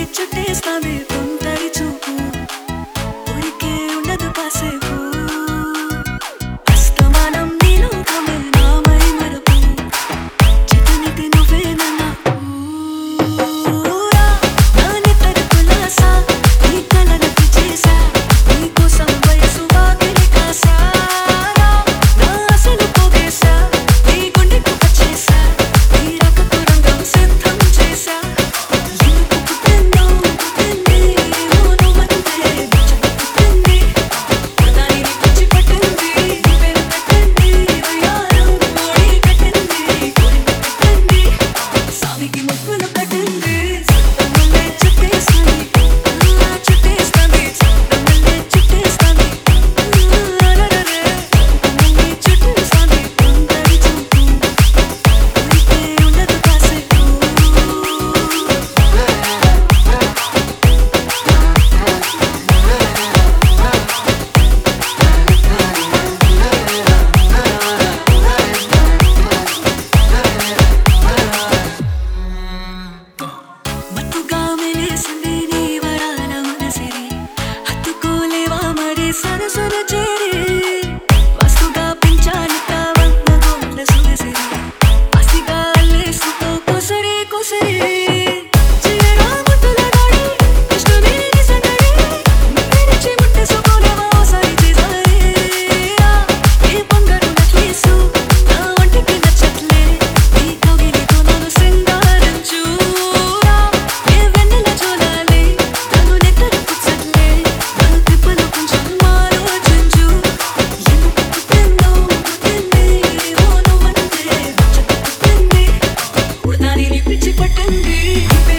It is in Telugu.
చుట్టేస్తావే తొందరి చూపు ఊరికే ఉండదు కాసేపు అస్తమానం నీలోకమే నా మై మరపు చితనిది నువ్వేనన్నా ఊరా నా నిత్తడి కులాసా నీ కలనకి చేసా నీకోసం వయసు వాకిలి కాసా నా ఆశలు పోగేసా నీ గుండెకు వచ్చేసా నీ రాకకు రంగం సిద్ధం చేసా సరసన చేరి వస్తుగా పెంచాలి కావన్న గోళ్ళ సుగసిరి అసిగా అల్లేసుతో కొసరి కొసరి చియరా ముద్దుల గాడి ఇష్టమే నిజగడి తెరిచి ముట్టేసుకోలేవా ఓసారి చేసారే ఏ బంగారు నక్లీసు నా ఒంటికి నచ్చట్లే నీ కౌగిలితో నన్ను సింగారించురా ఏ వెన్నెల చూడాలి నన్ను నెత్తరు పుచ్చట్లే నన్ను తిప్పలు కొంచెం పిచ్చి పట్టింది